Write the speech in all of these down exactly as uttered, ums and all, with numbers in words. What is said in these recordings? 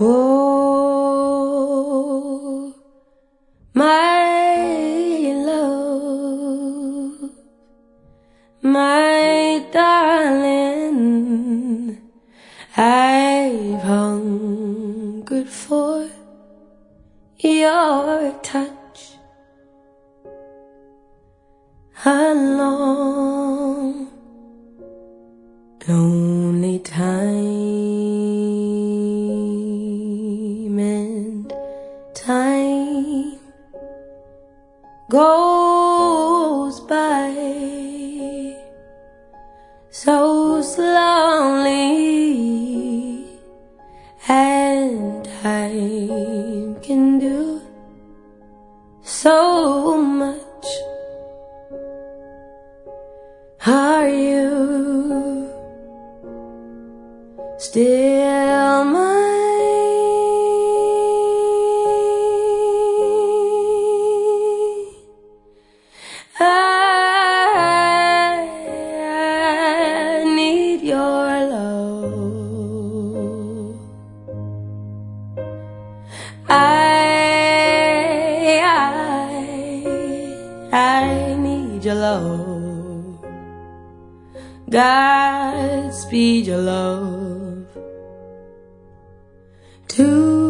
Oh, my love, my darling, I've hungered for your touch a long, lonely time, and time goes by so slowly, and time can do so much. Are you still mine? I, I need your love. I, I, I need your love. Godspeed your love to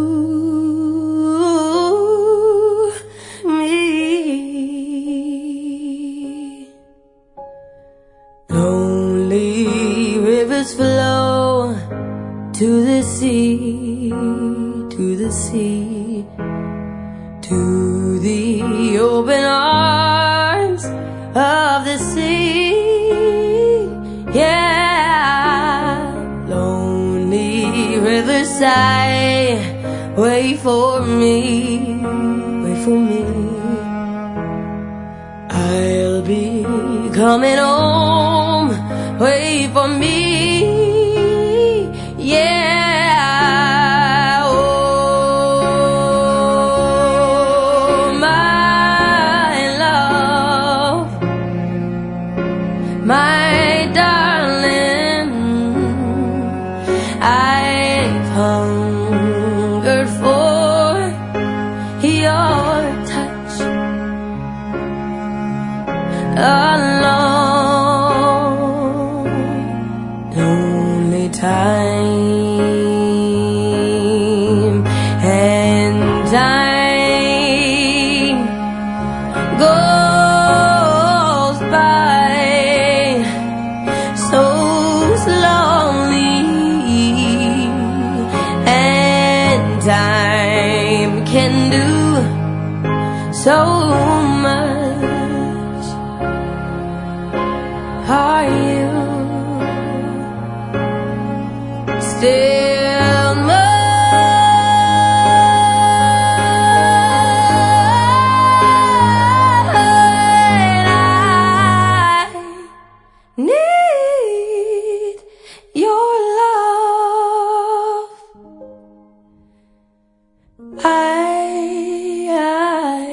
me. Lonely rivers flow to the sea, to the sea, to the open arms of the sea. Yeah, lonely riverside, wait for me, wait for me. I'll be coming home, wait for me. Yeah. Oh, my love, my darling, I've hungered for your touch a long, lonely time, and time goes by so slowly, and time can do so much. Are you still mine? I need your love. I, I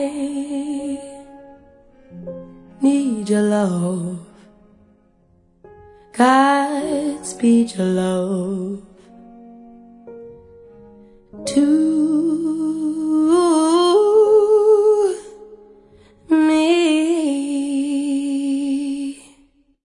need your love. Godspeed your love to